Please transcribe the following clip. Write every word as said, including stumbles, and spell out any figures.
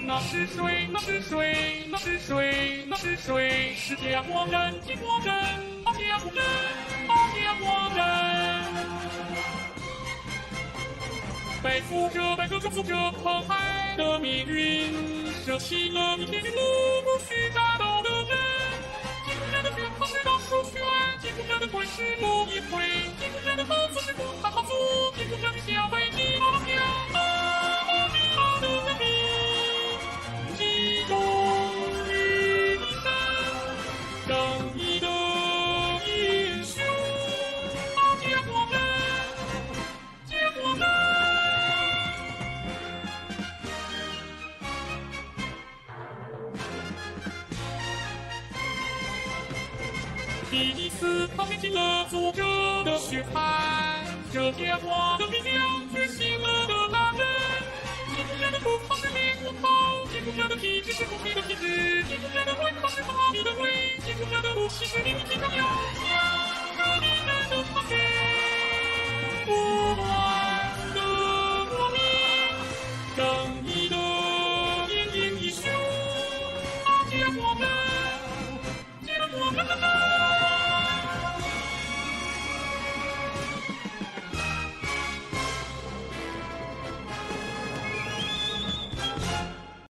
那是谁？那是谁？那是谁？那是谁？是家国人，家国人，啊家国人，啊家国人。背负着，背着，背负着澎湃的命运，舍弃了一片云雾，不许战斗的人。几个人的血泡是当首选，几个人的腿是不一回，几个人的好姿是不看好足，几个人的小飞机翱翔，啊美好的人民，集中于一身，正义的英雄，啊家国人，家国人。第一次他掀起了作者的血汗，这天花的力量觉醒了的男人。几个人的不好是烈火炮，几个人的体质是不敌的体质，几个人的胃口是麻痹的胃，几个人的武器是力气张扬。